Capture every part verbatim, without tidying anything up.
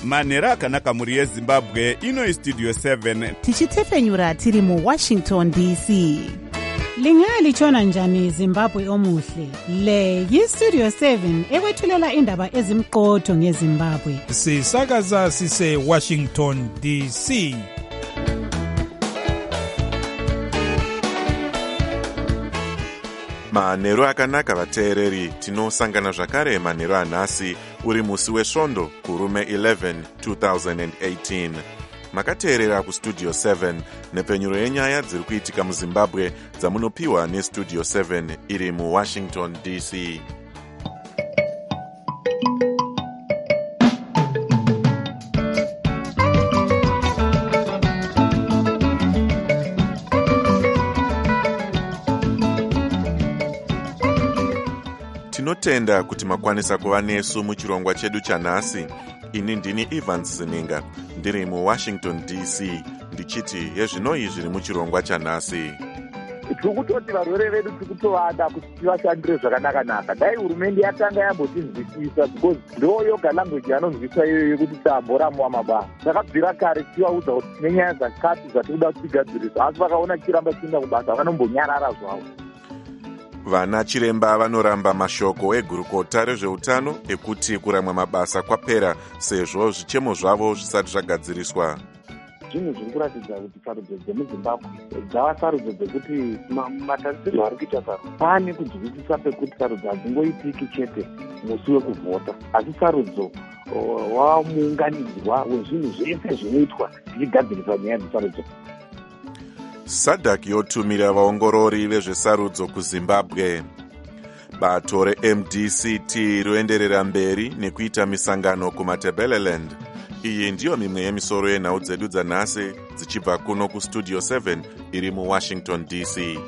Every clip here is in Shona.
manhero akanaka mhuri yezimbabwe. Ino Studio seven tichitefenyura tiri muWashington D C. Lingalitshona njani Zimbabwe omuhle? Le yiStudio seven ekwethulela indaba ezimqotho ngeZimbabwe. Sisakaza sise Washington D C. Manhero akanaka vateereri, tinosangana zvakare manhero anhasi uri musi wesvondo kurume eleven two thousand eighteen. Makateerera kuStudio seven nepenyuro yenyaya dziri kuitika muZimbabwe dzamunopiwa neStudio seven iri muWashington D C. Tinotenda kuti makwanisa kuva nesu muchirongwa chedu chanhasi. Ini ndini Evans Zininga, ndiri muWashington D C, ndichiti yezvinoi zviri muchirongwa chanhasi. Tiri kutoti varwere vedu tiri kutovada kuti tivashandire zvakanaka-naka. Dai hurumende yatanga yambotinzwisisa, because ndo yoga language yanonzwisisa iyoyo kuti tamboramuwa mabasa. Takabvira kare tivaudza kuti tine nyaya dzakati dzatinoda kuti tigadzirisa, asi vakaona chiramba chiinda kubasa vanombonyarara zvavo. Vana chiremba vanoramba mashoko egurukota rezveutano ekuti kuramwa mabasa kwapera sezvo zvichemo zvavo zvisati zvagadziriswa. Zvinhu zviri kuratidza kuti sarudzo dzemuZimbabwe dzava sarudzo dzekuti matarisirwo ari kuita sarudzo pane kunzwisisa pekuti sarudzo hadzingoitiki chete musi wekuvhota, asi sarudzo wamuunganidzwa wezvinhu zvese zvinoitwa tichigadzirisa nyaya dzesarudzo. SADC yotumira vaongorori vezvesarudzo kuZimbabwe. Bato reM D C T roenderera mberi nekuita misangano kuMatabeleland. Iyi ndiyo mimwe yemisoro yenhau dzedu dzanhasi dzichibva kuno kuStudio seven iri muWashington D C.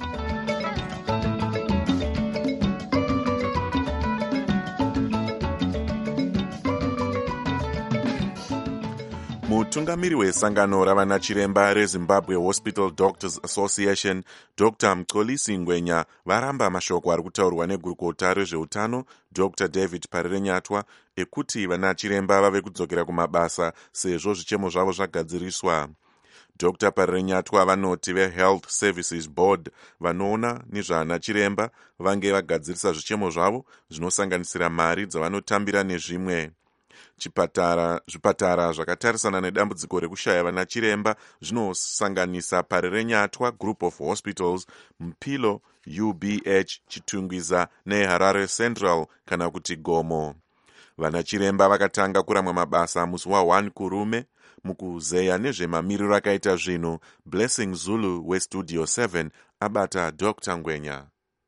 Mutungamiri wesangano ravana chiremba reZimbabwe Hospital Doctors Association, Doctor Mxolisi Ngwenya, varamba mashoko ari kutaurwa negurukota rezveutano Doctor David Parirenyatwa ekuti vana chiremba vave kudzokera kumabasa sezvo zvichemo zvavo zvagadziriswa. Doctor Parirenyatwa vanoti veHealth Services Board vanoona nezvana chiremba vange vagadzirisa zvichemo zvavo zvinosanganisira mari dzavanotambira nezvimwe. Chipatara, zvipatara zvakatarisana nedambudziko rekushaya vana chiremba zvinosanganisa Parirenyatwa Group of Hospitals, Mpilo, U B H, Chitungwiza neHarare Central kana kuti Gomo. Vana chiremba vakatanga kuramwa mabasa musi wa1 kurume. Mukuzeya nezvemamiriro akaita zvinhu, Blessing Zulu weStudio seven abata Doctor Ngwenya.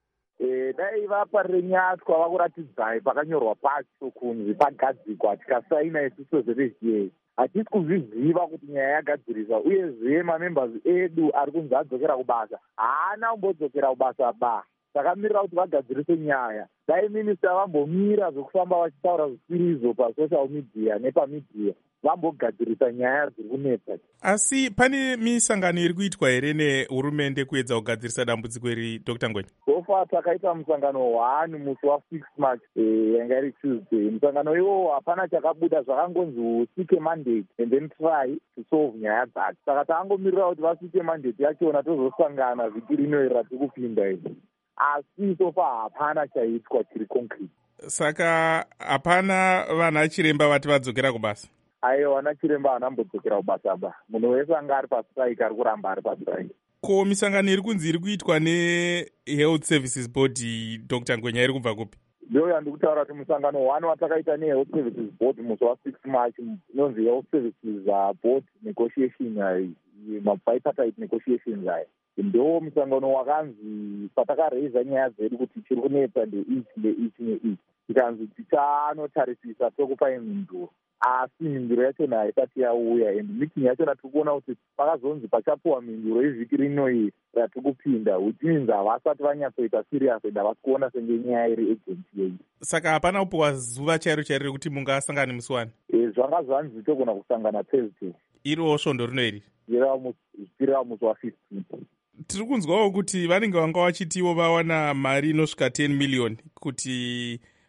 Dai vaParirenyatwa vakuratidzai pakanyorwa pacho kunzi pagadzikwa tikasaina isusu zvevezhiye. Hatisi kuzviziva kuti nyaya yagadzirisa, uyezve mamembers edu ari kunzi adzokera kubasa haana kumbodzokera kubasa ba. Takamirira kuti vagadzirise nyaya. Dai minista vambomira zvekufamba vachitaura zvisirizo pasocial media nepamidia, vambogadzirisa nyaya dziri kunetsa. Asi pane misangano iri kuitwa here nehurumende kuedza kugadzirisa dambudziko iri, Doctor Ngwenya? Sofa takaita musangano one musi wa6 March yanga iri Tuesday. Musangano iwo hapana chakabuda, zvakangonzi usike mandate and then try to solve nyaya dzacho. Saka takangomirira kuti vasike mandate yachona tozosangana vhiki rino ratiri kupinda izvi. Asi sofa hapana chaitwa chiri concrete. Saka hapana vana chiremba vati vadzokera kubasa? Aiwa, vana chiremba hanambodzokera kubasa ba. Munhu wese anga ari pastrike ari kuramba ari pastrike. Ko misangano iri kunzi iri kuitwa neHealth Services Board, Doctor Ngwenya, iri kubva kupi? Ndio yandikutaura kuti musangano one watakaita neHealth Services Board musi wa6 March inonzi Health Services Board negotiation, mabipartite negotiations aya. Ndo musangano wakanzi patakareiza nyaya dzedu kuti chiri kunetsa ndeichi ndeichi neichi, tikanzi tichanotarisisa tokupa mhinduro, asi mhinduro yachona haisati yauya. And meeting yachona tiri kuona kuti pakazonzi pachapuwa mhinduro yevhiki rino iyi ratiri kupinda, which means havasati vanyatsoita serious and havasi kuona senge nyaya iri urgent yei. Saka hapana kupuwa zuva chairo chairo kuti mungasangana musi wani? E, zvanga zvanzi togona kusangana Thursday. Iriwo svondo rino iri? Zviriwa musi wa15. Tiri kunzwawo kuti vanenge vanga vachitiwo vawana mari inosvika ten million kuti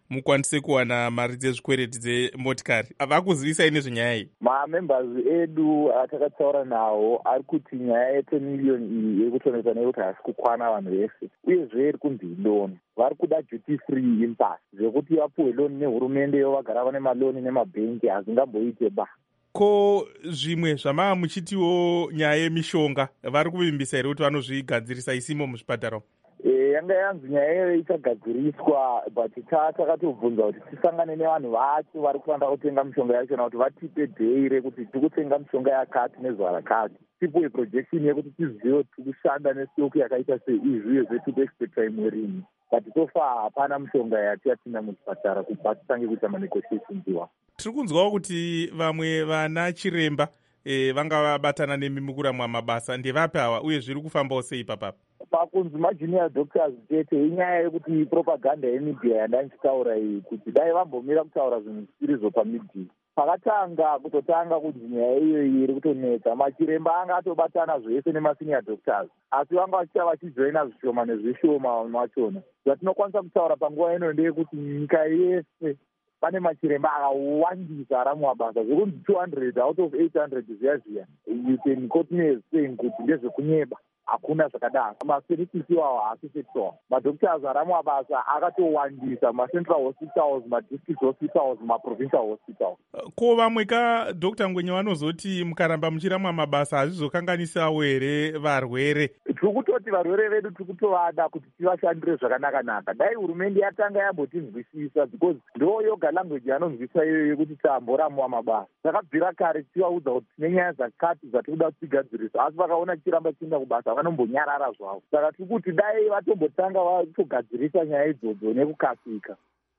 mukwanise kuwana mari dzezvikwereti dzemotikari. Vakuzivisai nezvenyaya iyi? Mamembers edu atakatsaura nawo ari kuti nyaya ye10 million iyi iri kutonesa nekuti hasi kukwana vanhu vese, uyezve iri kunzi loan. Vari kuda duty free impasse zvekuti vapuwe loan nehurumende vagara vane maloni nemabhengi hazingamboite ba. Ko zvimwe zvamava muchitiwo nyaya yemishonga vari kuvimbisa here kuti vanozvigadzirisa isimo muzvipatara? E, yanga yanzi nyaya iyoyo ichagadziriswa, but takatobvunza kuti tisangane nevanhu vacho vari kufanira kutenga mishonga yachona kuti vatipe dhei rekuti tiri kutenga mishonga yakati nezuva rakati, tipuwe projection yekuti tizive kuti tiri kushanda nestoku yakaita sei izvi uye tipe expecta imwe rini. But so far hapana mishonga yatiyatinda muchipatara kubva titange kuita manegotiations iwapo. Tiri kunzwawo kuti vamwe vana chiremba e, vanga vabatana nemi mukuramwa mabasa, ndevapi hawa uye zviri kufambawo sei papapa? Pakunzi majunior doctors chete inyaya yekuti propaganda yemedia yandandichitaura iyi kuti dai vambomira kutaura zvinhu zvisirizo pamedia. Pakatanga kutotanga kunzi nyaya iyo iri kutonetsa, machiremba anga atobatana zvese nemasenior doctors, asi vanga vachiita vachijoina zvishoma nezvishoma machona. Zvatinokwanisa kutaura panguva ino ndeyekuti nyika yese pane machiremba akawandisa aramabasa zvekunzi two hundred out of eight hundred zviya zviya. You can quote me as saying kuti ndezvekunyeba. Hakuna zvakadaro. Maservices iwawo haasisetiwa. Madoctors aramabasa akatowandisa macentral hospitals, madistrict hospitals, maprovincial hospitals. Ko vamwe ka Doctor Ngwenya vanozoti mukaramba muchiramwa mabasa hazvizokanganisawo here varwere? Tiri kutoti varwere vedu tiri kutovada kuti tivashandire zvakanaka-naka. Dai hurumende yatanga yambotinzwisisa, because ndo yoga language yanonzwisa iyoyo yekuti tamboramwa mabasa. Takabvira kare tichivaudza kuti tine nyaya dzakati dzatiri kuda kutigadzirisa, asi vakaona tichiramba tichienda kubasa vanombonyarara zvavo. Saka tiri kuti dai vatombotanga vatogadzirisa nyaya idzodzo nekukasika.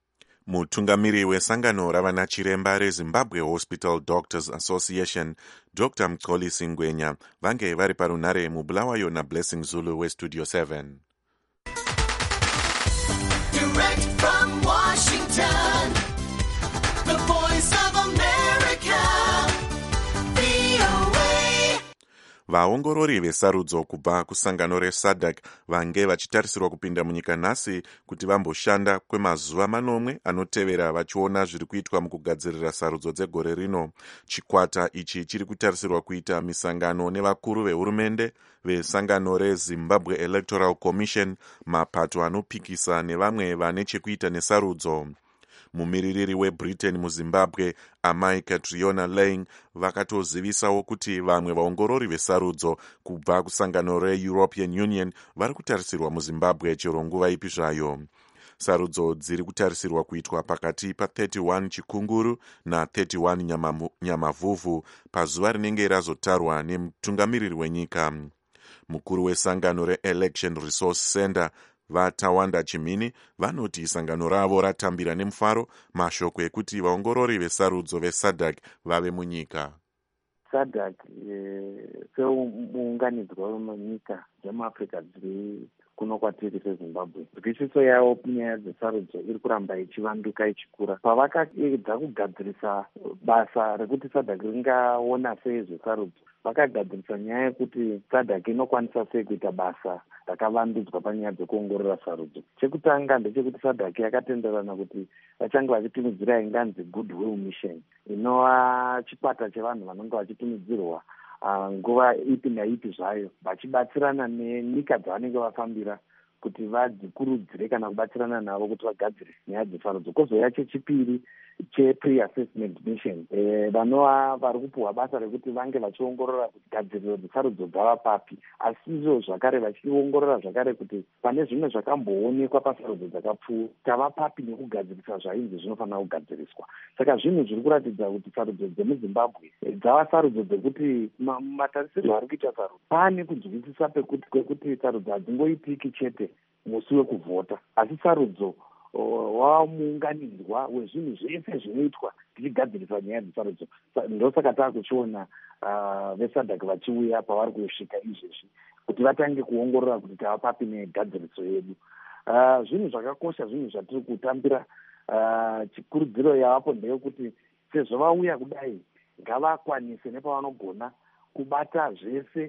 Mutungamiri wesangano ravana chiremba reZimbabwe Hospital Doctors Association, Doctor Mxolisi Ngwenya, vange vari parunhare muBulawayo naBlessing Zulu weStudio seven. Direct from Washington, the voice of America, V O A. Vaongorori vesarudzo kubva kusangano reSADC vange vachitarisirwa kupinda munyika nhasi kuti vamboshanda kwemazuva manomwe anotevera vachiona zviri kuitwa mukugadzirira sarudzo dzegore rino. Chikwata ichi chiri kutarisirwa kuita misangano nevakuru vehurumende, vesangano reZimbabwe Electoral Commission, mapato anopikisa nevamwe vane chekuita nesarudzo. Mumiririri weBritain muZimbabwe Amai Catriona Lang vakatozivisawo kuti vamwe vaongorori vesarudzo kubva kusangano reEuropean Union vari kutarisirwa muZimbabwe chero nguva ipi zvayo. Sarudzo dziri kutarisirwa kuitwa pakati pa31 Chikunguru na31 Nyamavhuvhu pazuva rinenge razotarwa nemutungamiriri wenyika. Mukuru wesangano reElection Resource Center vaTawanda Chimini vanoti sangano ravo ratambira nemufaro mashoko ekuti vaongorori vesarudzo veSADC vave munyika. SADC seunganidzwa munyika dzemuAfrica dziri kuno kwatiri seZimbabwe, nzwishiso yavo nyaya dzesarudzo iri kuramba ichivanduka ichikura. Pavakaedza kugadzirisa basa rekuti SADC ringaona sei zvesarudzo, vakagadzirisa nyaya yekuti SADC inokwanisa sei kuita basa rakavandudzwa panyaya dzekuongorora sarudzo. Chekutanga ndechekuti SADC yakatenderana kuti vachange vachitumidzira inganzi Goodwill Mission, inova chikwata chevanhu vanenge vachitumidzirwa uh, nguva ipi naipi zvayo, vachibatsirana nenyika dzavanenge vafambira kuti vadzikurudzire kana kubatsirana navo kuti vagadzire nyaya dzesarudzo. Kozouya chechipiri che-pre-assessment mission, vanova vari kupuhwa basa rekuti vange vachiongorora kuti gadziriro dzesarudzo dzava papi, asizvo zvakare vachiongorora zvakare kuti pane zvimwe zvakamboonekwa pasarudzo dzakapfuura tava papi nekugadzirisa zvainzi zvinofanira kugadziriswa. Saka zvinhu zviri kuratidza kuti sarudzo dzemuZimbabwe dzava sarudzo dzekuti matarisirwo ari kuita sarudzo pane kunzwisisa kwekuti sarudzo hadzingoitiki chete musi wekuvhota, asi sarudzo wava muunganidzwa wezvinhu zvese zvinoitwa tichigadzirisa nyaya dzesarudzo. Ndosaka taakuchiona veSADC vachiuya pavari kusvika izvezvi kuti vatange kuongorora kuti tava papi negadziriso yedu. Zvinhu zvakakosha, zvinhu zvatiri kutambira. Chikurudziro yavapo ndeyekuti sezvo vauya kudai ngavakwanise nepavanogona kubata zvese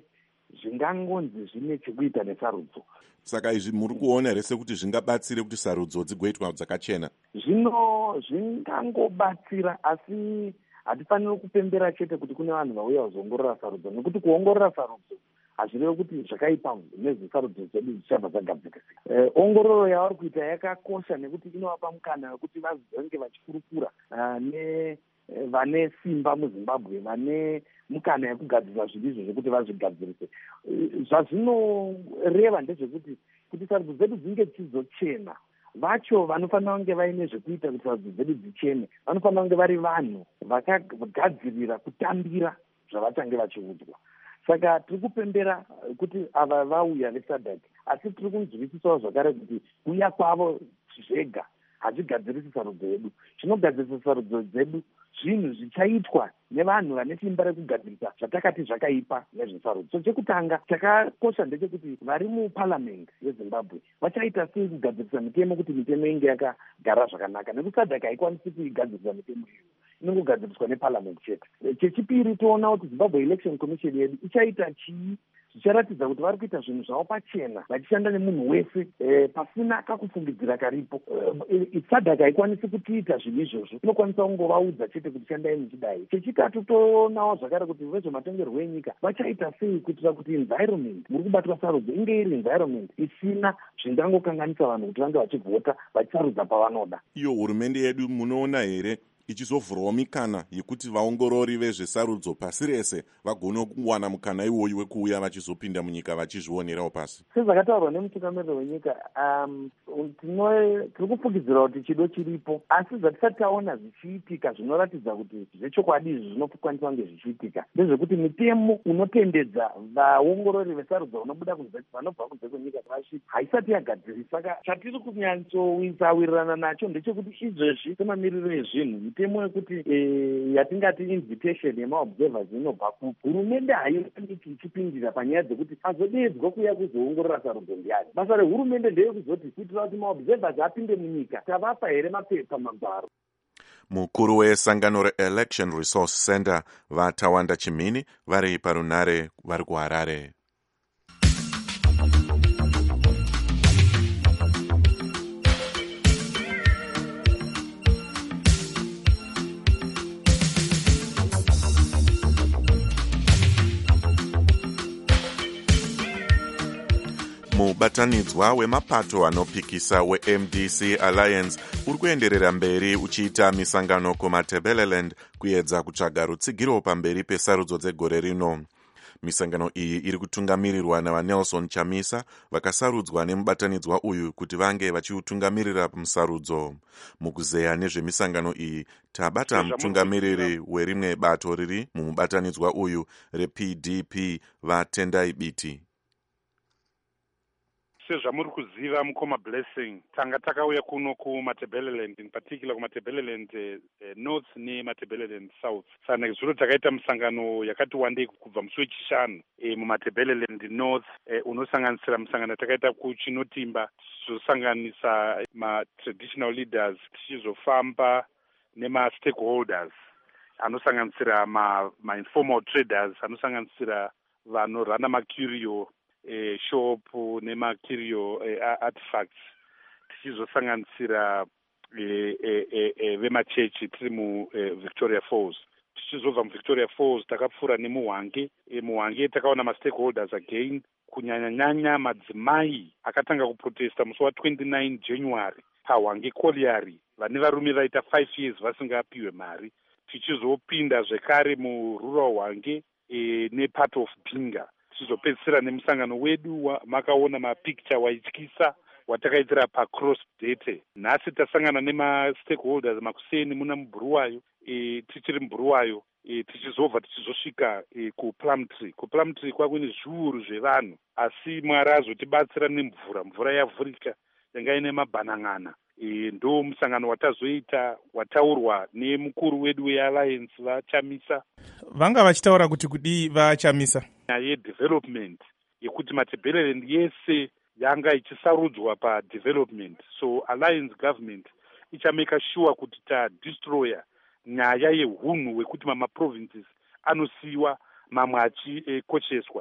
zvingangonzi zvine chekuita nesarudzo. Saka izvi muri kuona here sekuti zvingabatsire kuti sarudzo dzigoitwa dzakachena? Zvino zvingangobatsira, asi hatifaniri kupembera chete kuti kune vanhu vauya kuzoongorora sarudzo, nekuti kuongorora sarudzo hazvirevi kuti zvakaipa nezvesarudzo dzedu zvichabva zvagadzirisa. Eh, ongororo yavari kuita yakakosha nekuti inovapa mukana wekuti vange vachikurukura uh, ne vane simba muZimbabwe, vane mukana yekugadzirisa zvinhu izvo zvekuti vazvigadzirise. Zvazvinoreva ndezvekuti kuti sarudzo dzedu dzinge dzichizochena, vacho vanofanira kunge vaine zvekuita kuti sarudzo dzedu dzichene vanofanira kunge vari vanhu vakagadzirira kutambira zvavachange vachiudzwa. Saka tiri kupembera kuti ava vauya vesadhak, asi tiri kunzwisisawo zvakare kuti kuuya kwavo zvega hazvigadzirisi sarudzo yedu. Chinogadzirisa sarudzo dzedu zvinhu zvichaitwa nevanhu vane simba rekugadzirisa zvatakati zvakaipa nezvesarudzo. So chekutanga chakakosha ndechekuti vari muparliamendi yeZimbabwe vachaita sei kugadzirisa mitemo kuti mitemo inge yakagara zvakanaka, nekuti sadhak haikwanisi kuigadzirisa mitemo iyo, inongogadziriswa neparliamendi chete. Chechipiri, toona kuti Zimbabwe Election Commission yedu ichaita chii zvicharatidza kuti vari kuita zvinhu zvavo pachena vachishanda nemunhu wese eh, pasina kakufungidzira karipo. Eh, sadhak haikwanisi kutiita zvinhu izvozvo, inokwanisa kungovaudza chete kuti shandai muchidai. Chechitatu, toonawo zvakare kuti vezvematongerwo enyika vachaita sei kuitira kuti environment muri kubatwa sarudzo inge iri environment isina zvingangokanganisa vanhu kuti vange vachivhota vachisarudza pavanoda. Iyo hurumende yedu munoona here ichizovhurawo mikana yekuti vaongorori vezvesarudzo pasi rese vagone kuwana mukana iwoyu wekuuya vachizopinda munyika vachizvionerawo pasi? Sezvakataurwa nemutungamiriri wenyika, um, tiri kufungidzira kuti chido chiripo, asi zvatisati taona zvichiitika zvinoratidza kuti zvechokwadi izvi zvinokwanisa kunge zvichiitika ndezvekuti mitemo unotendedza vaongorori vesarudzo vanobuda vanobva kunze kwenyika vashi haisati yagadzirisa. Saka chatiri kunyatsowirirana nacho ndechekuti izvezvi semamiriro ezvinhu mitemo yekuti e, yatingati invitation yemaobservers inobva kuhurumende haioniki ichipindira panyaya dzekuti azodedzwa kuuya kuzoongorora sarudzo ndiani. Basa rehurumende ndeyekuzoti kuitira kuti maobservers apinde munyika tavapa here mapepa magwaro. Mukuru wesangano reElection Resource Center vaTawanda Chimini vari parunare vari kuHarare. Mubatanidzwa wemapato anopikisa weM D C Alliance uri kuenderera mberi uchiita misangano kuMatabeleland kuedza kutsvaga rutsigiro pamberi pesarudzo dzegore rino. Misangano iyi iri kutungamirirwa navaNelson Chamisa vakasarudzwa nemubatanidzwa uyu kuti vange vachiutungamirira musarudzo. Mukuzeya nezvemisangano iyi tabata mutungamiriri werimwe bato riri mumubatanidzwa uyu reP D P vaTendai Biti. Sezvamuri kuziva mukoma Blessing tanga takauya kuno kuMatabeleland, in particular kuMatabeleland eh, North neMatabeleland South. Sana zviro takaita musangano yakati wandei kubva musi wechishanu eh, muMatabeleland North eh, unosanganisira musangano takaita kuChinotimba tichizosanganisa ma-traditional leaders tichizofamba nema-stakeholders anosanganisira ma-informal traders anosanganisira vanorana macurio Eh, shop nemacurio eh, artifacts tichizosanganisira eh, eh, eh, eh, vemachechi tiri mu eh, Victoria Falls. Tichizobva muVictoria Falls takapfuura nemuHwange. eh, muHwange takaona ma-stakeholders again, kunyanya-nyanya madzimai akatanga kuprotesta musi wa29 January paHwange Colliery, vane varume vaita five years vasingapiwe mari. Tichizopinda zvekare murural Hwange eh, nepart of Binga. Tichizopedzisira nemusangano wedu makaona mapicture waityisa watakaitira paCross Date. Nhasi tasangana nema-stakeholders makuseni muna muBuruwayo, e, tichiri muBuruwayo e, tichizobva tichizosvika e, kuPlumtree. kuPlumtree kwakuine zviuru zvevanhu, asi Mwari azotibatsira nemvura, mvura yavhurika yanga ine mabhanan'ana. E, ndo musangano watazoita wataurwa nemukuru wedu weAlliance vaChamisa. Vanga vachitaura kuti kudii vaChamisa? Yedevelopment yekuti Matabeleland yese yanga ichisarudzwa padevelopment, so Alliance government ichameka sure kuti tadestroya nyaya yehunhu wekuti mama provinces anosiiwa mamwe achikocheswa.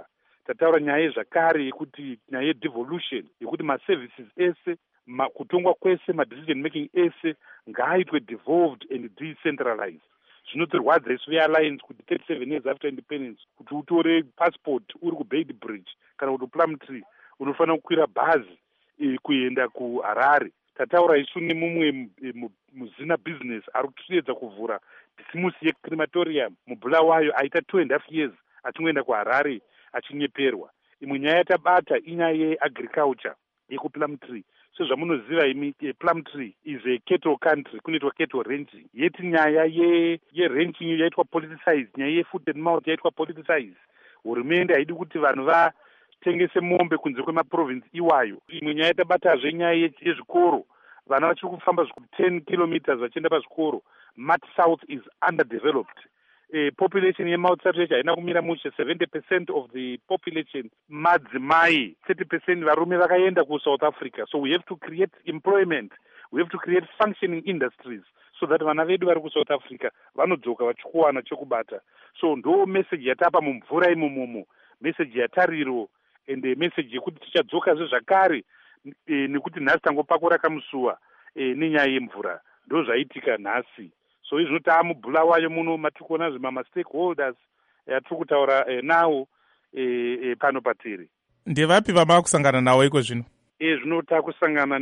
tataura nyaya zvakare yekuti nyaya yedevolution yekuti maservices ese ma, kutongwa kwese madecision making ese ngaaitwe devolved and decentralized. Zvinotirwadza isu vealliance kuti thirty-seven years after independence kuti utore passport uri kuBailey Bridge kana kuti Plumtree unofanira kukwira bhazi e, kuenda kuHarare. Tataura isu nemumwe muzina business ari kuedza kuvhura dhisimusi yecrematorium muBulawayo aita two and a half years achingoenda kuHarare achinyeperwa. Imwe nyaya yatabata inyaya yeagriculture yekuPlumtree. So zvamunoziva imi Plumtree is a cattle country, kunoitwa cattle ranching. Yeti nyaya ye ye ranching yaitwa politicized, nyaya ye foot and mouth yaitwa politicized. Hurumende haidi kuti vanhu vatengese mombe kunze kwemaprovince iwayo. Imwe nyaya tabatazve nyaya yezvikoro. Vana vachiri kufamba ten kilometers vachienda pazvikoro. Mat South is underdeveloped. Uh, population yemautsatrecha haina kumira mushe. Seventy percent of the population madzimai, thirty percent varume vakaenda ku South Africa. So we have to create employment, we have to create functioning industries so that vana vedu vari ku South Africa vanodzoka vachikuwana chekubata. So ndo message yatapa mumvura imomomo, message yatariro and the message yekuti tichadzoka zvakare e, nekuti nhasi tangopakura kamusuwa e, nenyaya yemvura. Ndo zvaitika nhasi. So izvo taamubulawayo muno matikuona zvima stakeholders atiri kutaura eh, nawo eh, eh, pano patiri. Ndevapi vama kusangana nawo iko zvino? E zvino takusangana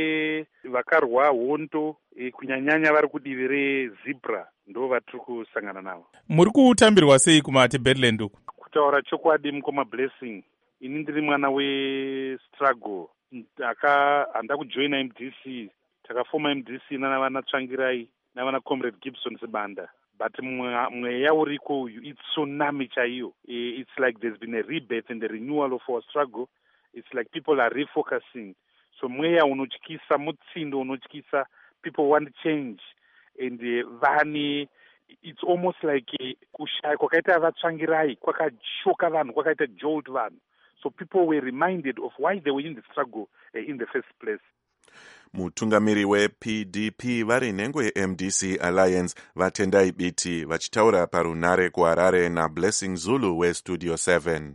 nevakarwa hondo e, kunyanyanya vari kudivi reZebra ndo vatiri kusangana navo. Muri kutambirwa sei kumati Bedland uku? Kutaura chokwadi mukoma Blessing, ini ndiri mwana westruggle. Aka handa kujoina M D C, takafoma M D C nana Tsvangirai navana Comrade Gibson Sibanda, but mweya uriko uyu it's tsunami chaiyo. It's like there's been a rebirth and a renewal of our struggle. It's like people are refocusing. So mweya unotyisa, mutsindo unotyisa, people want change. And uh, vani, it's almost like kushaya kwakaita vatsvangirai, kwakashoka vanhu, kwakaita jolt vanhu. So people were reminded of why they were in the struggle uh, in the first place. Mutungamiri weP D P vari nhengo yeM D C Alliance vatendai biti vachitaura parunare kuHarare naBlessing Zulu weStudio seven.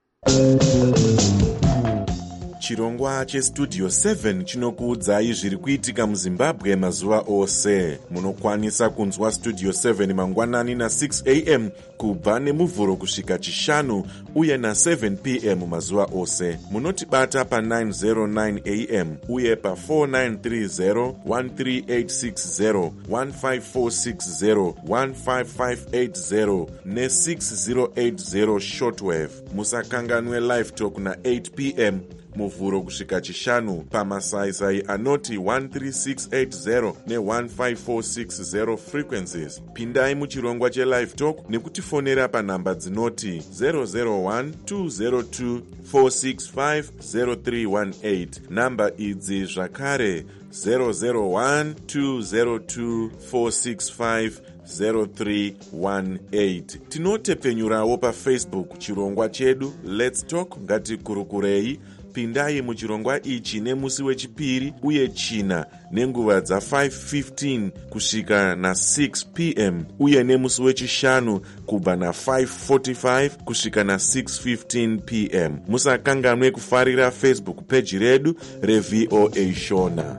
Chirongwa cheStudio seven chinokuudzai zviri kuitika muZimbabwe mazuva ose. Munokwanisa kunzwa Studio seven mangwanani na six a m kubva nemuvhuro kusvika chishanu uye na seven p m mazuva ose. Munotibata pa nine oh nine a m uye pa four nine three zero, one three eight six zero, one five four six zero, one five five eight zero ne six zero eight zero shortwave. Musakanganwe live talk na eight p m muvhuro kusvika chishanu pamasaisai anoti one three six eight zero ne one five four six zero frequencies. Pindai muchirongwa chelive talk nekutifonera panhamba dzinoti zero zero one two zero two four six five zero three one eight. Namba idzi zvakare zero zero one two zero two four six five zero three one eight. Tinotepfenyurawo paFacebook chirongwa chedu Let's Talk ngatikurukurei. Pindai muchirongwa ichi nemusi wechipiri uye china nenguva dza five fifteen kusvika na six p m uye nemusi wechishanu kubva na five forty-five kusvika na six fifteen p m. Musakanganwe kufarira Facebook page redu reV O A Shona.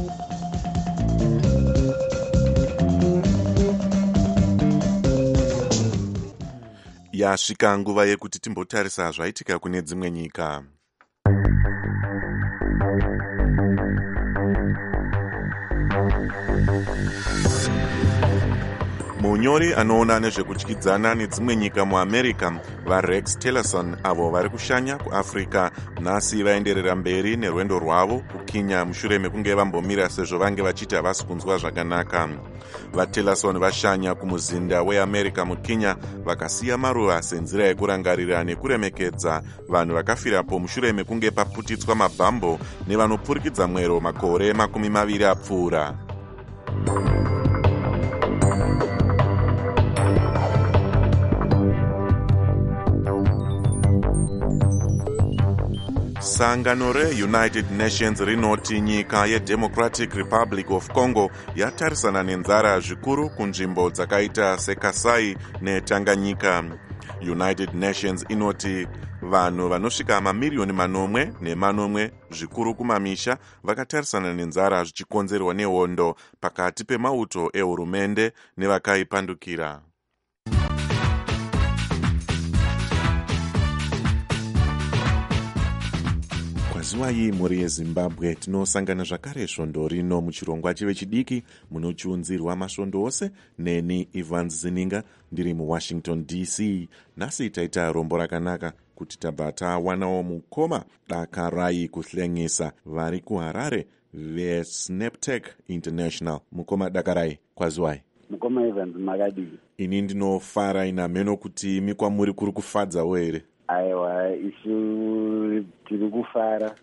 Yasvika nguva yekuti timbotarisa zvaitika kune dzimwe nyika. Munyori anoona nezvekutyidzana nedzimwe nyika muAmerica, vaRex Tillerson avo vari kushanya kuAfrica nhasi vaenderera mberi nerwendo rwavo kuKenya mushure mekunge vambomira sezvo vange vachiti havasi kunzwa zvakanaka. VaTillerson vashanya kumuzinda weAmerica muKenya vakasiya maruva senzira yekurangarira nekuremekedza vanhu vakafirapo mushure mekunge paputitswa mabhambo nevanopfurikidza mwero makore makumi maviri apfuura. Sangano reUnited Nations rinoti nyika yeDemocratic Republic of Congo yatarisana nenzara zvikuru kunzvimbo dzakaita seKasai neTanganyika. United Nations inoti vanhu vanosvika mamiriyoni manomwe nemanomwe zvikuru kumamisha vakatarisana nenzara zvichikonzerwa nehondo pakati pemauto ehurumende nevakaipandukira. Zuva iyi mhuri yeZimbabwe tinosangana zvakare svondo rino muchirongwa chive chidiki munochiunzirwa masvondo ose. Neni Evans Zininga ndiri muWashington D C. Nhasi taita rombo rakanaka kuti tabva tawanawo mukoma Dakarai kuhlengesa vari kuHarare veSnaptech International. Mukoma Dakarai, kwaziwai? Mukoma Evans makadii? Ini ndinofara ina mheno kuti imi kwamuri kuri kufadzawo here? Aiwa, isu tiri kufara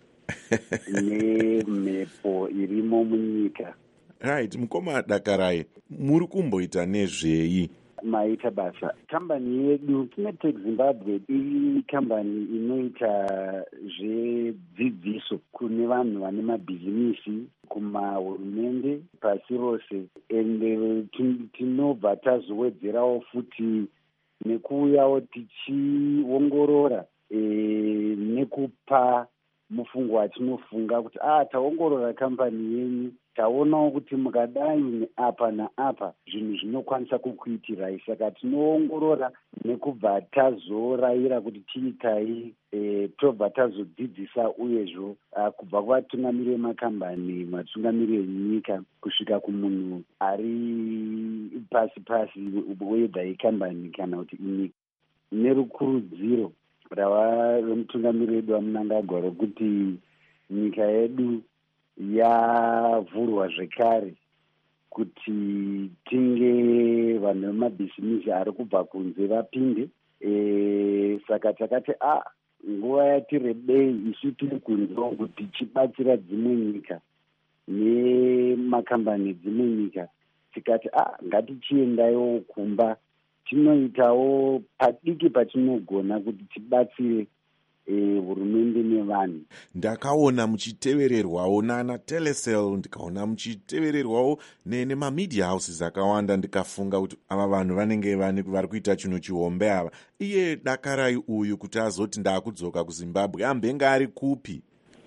nemhepo irimo munyika. Right, mukoma Dakarai, muri kumboita nezvei? Maita basa. Kambani yedu Snaptech Zimbabwe ikambani inoita zvedzidziso kune vanhu vane mabhizinisi kumahurumende pasi rose, ende tinobva tazowedzerawo futi nekuuyawo tichiongorora e, nekupa mufungo watinofunga kuti ah taongorora kambani yenyu taonawo kuti mukadai apa naapa zvinhu zvinokwanisa kukuitirai, saka tinoongorora nekubva tazorayira kuti tiitai, e, tobva tazodzidzisa uyezvo kubva kuvatungamiri vemakambani, vatungamiri venyika kusvika kumunhu ari pasi pasi weda yekambani kana kuti inyika, nerukurudziro rava romutungamiri wedu waMnangagwa rokuti nyika yedu yavhurwa zvekare kuti tinge vanhu vemabhizinisi ari kubva kunze vapinde. E, saka takati a nguva yati rebei isu tiri kunzewo kuti tichibatsira dzimwe nyika nemakambani dzimwe nyika, tikati a ngatichiendayo kumba tinoitawo padiki patinogona kuti tibatsire E, hurumende nevanhu. Ndakaona muchitevererwawo nana Telecel, ndikaona muchitevererwawo nemamedia houses akawanda, ndikafunga kuti ava vanhu vanenge vane vari kuita chinhu chihombe ava. Iye Dakarai uyu kuti azoti ndaakudzoka kuZimbabwe ambenga ari kupi?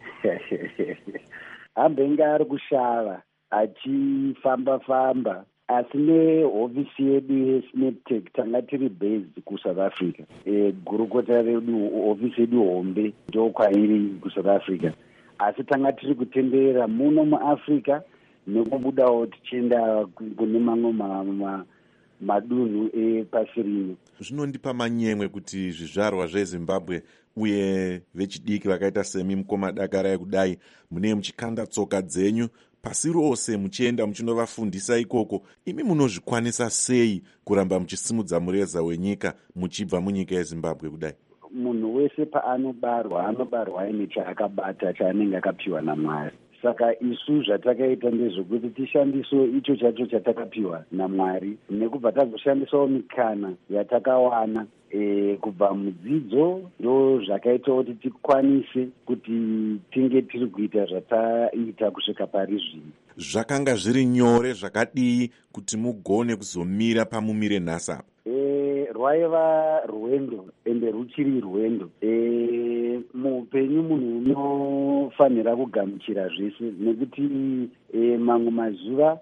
Ambenga ari kushava achifamba famba, asi nehofisi yedu yeSnaptech tanga tiri based kuSouth Africa. E, gurukota redu, hofisi yedu hombe ndo kwairi kuSouth Africa, asi tanga tiri kutenderera muno muAfrica nekubudawo tichienda kune mamwe ma, ma, madunhu epasi rino. Zvinondipa manyemwe kuti zvizvarwa zveZimbabwe uye vechidiki vakaita semi mukoma Dakarai kudai mune muchikanda tsoka dzenyu pasi rose muchienda muchinovafundisa ikoko. Imi munozvikwanisa sei kuramba muchisimudza mureza wenyika muchibva munyika yeZimbabwe kudai? Munhu wese paanobarwa anobarwa aine chaakabata chaanenge akapiwa naMwari. Saka isu zvatakaita ndezvekuti tishandisewo icho chacho chatakapiwa naMwari, nekubva tazoshandisawo mikana yatakawana e, kubva mudzidzo ndo zvakaita kuti tikwanise kuti tinge tiri kuita zvataita kusvika pari zvino. Zvakanga zviri nyore zvakadii kuti mugone kuzomira pamumire nhasi apa? E, rwaiva rwendo ende ruchiri rwendo. E, muupenyu munhu unofanira kugamuchira zvese, nekuti e, mamwe mazuva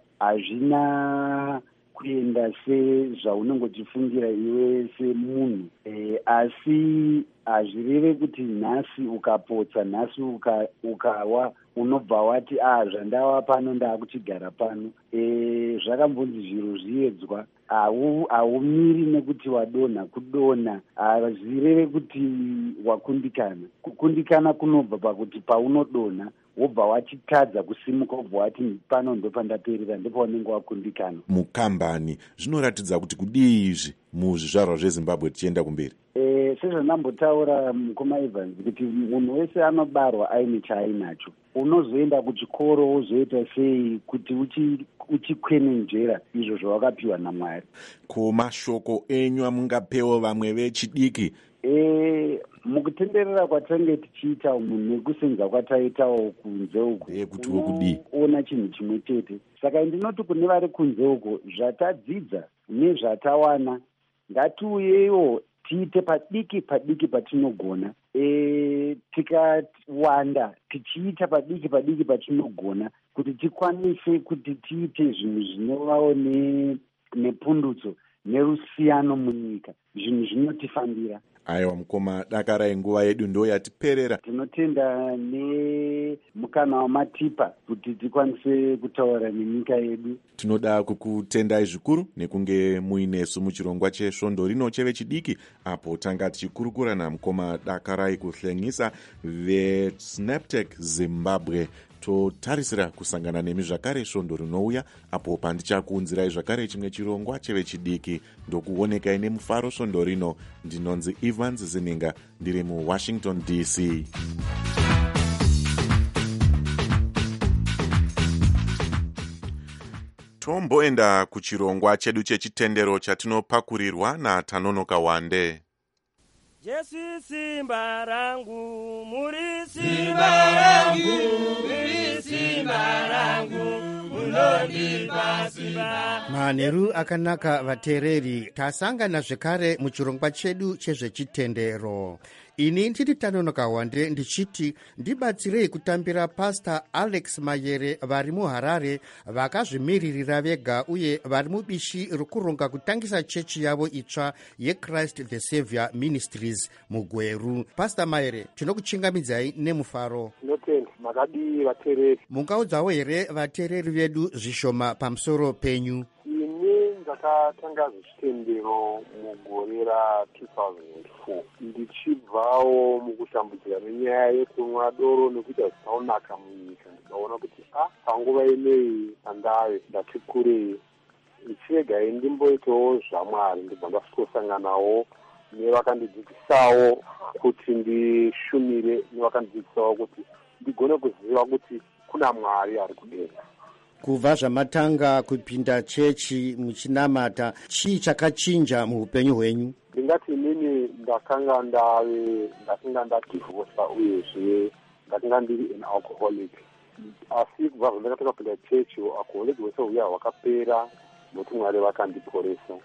hazvina kuenda sezvaunongotifungira iwe semunhu, e, asi hazvireve kuti nhasi ukapotsa, nhasi uka, ukawa unobva wati ah zvandawa pano ndaakuchigara pano. E, zvakambonzi zviro zviedzwa haumiri nekuti wadonha kudonha, hazvireve kuti wakundikana. Kukundikana kunobva pakuti paunodonha wobva wachitadza kusimuka, wobva wati pano ndopandaperera, ndipo wanenge wakundikana. Mukambani zvinoratidza kuti kudii izvi muzvizvarwa zveZimbabwe tichienda kumberi? E, sezvandambotaura mukoma Evans kuti munhu wese anobarwa aine chaainacho. Unozoenda kuchikoro wozoita sei kuti uchi uchikwenenzvera izvo zvawakapiwa naMwari. Ko mashoko enyu amungapewo vamwe vechidiki? E, mukutenderera kwatange tichiita munhu nekusenza kwataitawo kunze uko, e, kuti wokudii ona chinhu chimwe chete. Saka ndinoti kune vari kunze uko, zvatadzidza nezvatawana ngatiuyewo tiite padiki padiki patinogona, e, tikawanda tichiita padiki padiki patinogona kuti tikwanise kuti tiite zvinhu zvinovawo nepundutso nerusiyano munyika, zvinhu zvinotifambira. Aiwa mukoma, dakarai, nguva yedu ndo yatiperera. Tinotenda nemukana wamatipa kuti tikwanise kutaura nenyika yedu. Tinoda kukutendai zvikuru nekunge muinesu muchirongwa chesvondo rino chevechidiki, apo tanga tichikurukura namukoma Dakarai kuhlengisa veSnaptech Zimbabwe. Totarisira kusangana nemi zvakare svondo rinouya, apo pandichakuunzirai zvakare chimwe chirongwa chevechidiki. Ndokuonekai nemufaro svondo rino. Ndinonzi Evans Zininga, ndiri muWashington D C. Tomboenda kuchirongwa chedu chechitendero chatinopakurirwa naTanonoka Wande. Jesu simba rangu, muri simba rangu, muri simba rangu, munondipa simba. Manheru akanaka vateereri, tasangana zvekare muchirongwa chedu chezvechitendero. Ini ndiri Tanonoka Wande ndichiti ndibatsirei kutambira Pastor Alex Mayere vari muHarare, vakazvimiririra vega uye vari mubishi rokuronga kutangisa chechi yavo itsva yeChrist the Savior Ministries muGweru. Pastor Mayere, tinokuchingamidzai nemufaro. Tinotenda, makadii vateereri. Mungaudzawo here vateereri vedu zvishoma pamusoro penyu? Ini ndakatanga zvechitendero mugore ra two thousand four ndichibvawo mukutambudzika nenyaya yekumwa doro nekuita zvisaonaka munyika. Ndikaona kuti a panguva ineyi andave ndati kurei, ndichiregai ndimboitawo zvaMwari. Ndibva ndasvikosanganawo nevakandidzidzisawo kuti ndishumire, nevakandidzidzisawo kuti ndigone kuziva kuti kuna Mwari ari kudenga. Kubva zvamatanga kupinda chechi muchinamata, chii chakachinja muupenyu hwenyu? Ndingati inini ndakanga ndave ndakanga ndadivhosa uyezve ndakanga ndiri an alcoholic. Asi kubva zvandakatoka pinda chechi, alcoholic hwese huya hwakapera nokuti Mwari vakandiporesa.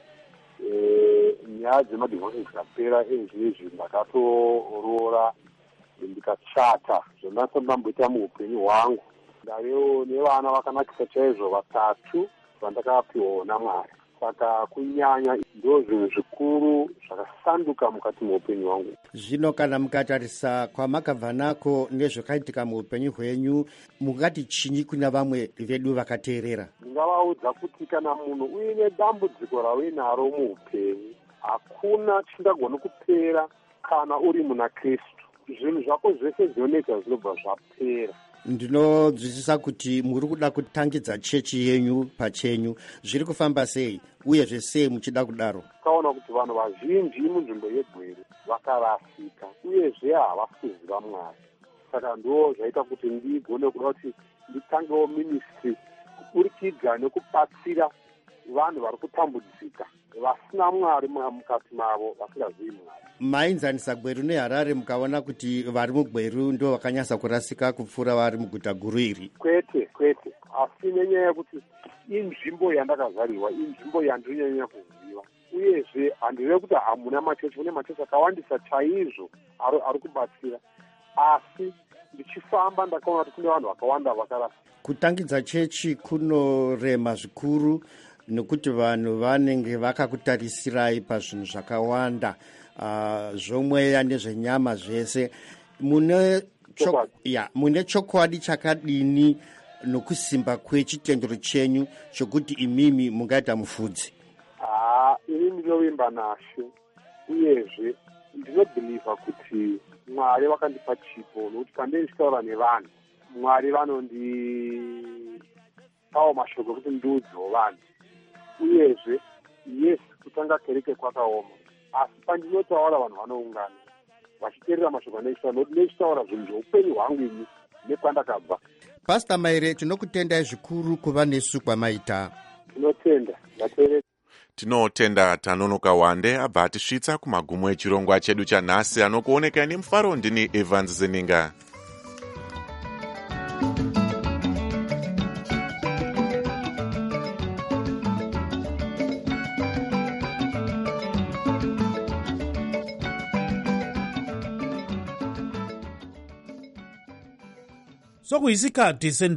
Nyaya dzemadivhosi dzikapera ezvezvi ndakatoroora ndikachata zvonasa ndamboita muupenyu hwangu. Ndavewo nevana vakanakisa chaizvo vatatu vandakapiwa naMwari. Saka kunyanya ndo zvinhu zvikuru zvakasanduka mukati muupenyu hwangu. Zvino kana mukatarisa kwamakabva nako nezvakaitika muupenyu hwenyu, mungati chinyi kuna vamwe vedu vakateerera? Ndingavaudza kuti kana munhu uine dambudziko raunaro muupenyu, hakuna chingagona kupera kana uri muna Kristu. Zvinhu zvako zvese zvinoita zvinobva zvapera. Ndinonzwisisa kuti muri kuda kutangidza chechi yenyu pachenyu. Zviri kufamba sei uye zvesei muchida kudaro? Kaona kuti vanhu vazhinji munzvimbo yeGweru vakarasika uyezve havasi kuziva Mwari. Saka ndo zvaita kuti ndigone kuda kuti nditangewo ministry kuburikidza nekubatsira vanhu vari kutambudzika vasina Mwari mukati mavo, vasingazivi Mwari. Mainzanisa Gweru neHarare mukaona kuti vari muGweru ndo vakanyasa kurasika kupfuura vari muguta guru iri? Kwete, kwete. Asi nenyaya yekuti inzvimbo yandakazvarirwa, inzvimbo yandinonyanya kuziva. Uyezve handirevi kuti hamuna machechi, kune machechi akawandisa chaizvo ari kubatsira. Asi ndichifamba ndakaona kuti kune vanhu vakawanda vakarasika. Kutangidza chechi kunorema zvikuru nekuti vanhu vanenge vakakutarisirayi pazvinhu zvakawanda. Uh, zvomweya nezvenyama zvese. Mune chok ya mune chokwadi chakadini nokusimba kwechitendero chenyu chokuti imimi mungaita mufudzi? Ah, ini ndinovimba nasho uyezve ndinobhiliva kuti Mwari vakandipa chipo, nokuti pande ndichitaura nevanhu Mwari vanondipawo mashoko kuti ndiudzewo vanhu. Uyezve yes, kutanga kereke kwakaoma, asi pandinotaura vanhu vanoungana vachiteerera mashoko andichitaura, nokuti ndichitaura zvinhu zveupenyu hwangu ini nekwandakabva. Pastor Mayere, tinokutendai zvikuru kuva nesu kwamaita. Tinotenda vateereri. Tinotenda Tanonoka Wande abva atisvitsa kumagumo echirongwa chedu chanhasi. Anokuoneka nemufaro ndini Evans Zeninga. sokuyisikhathi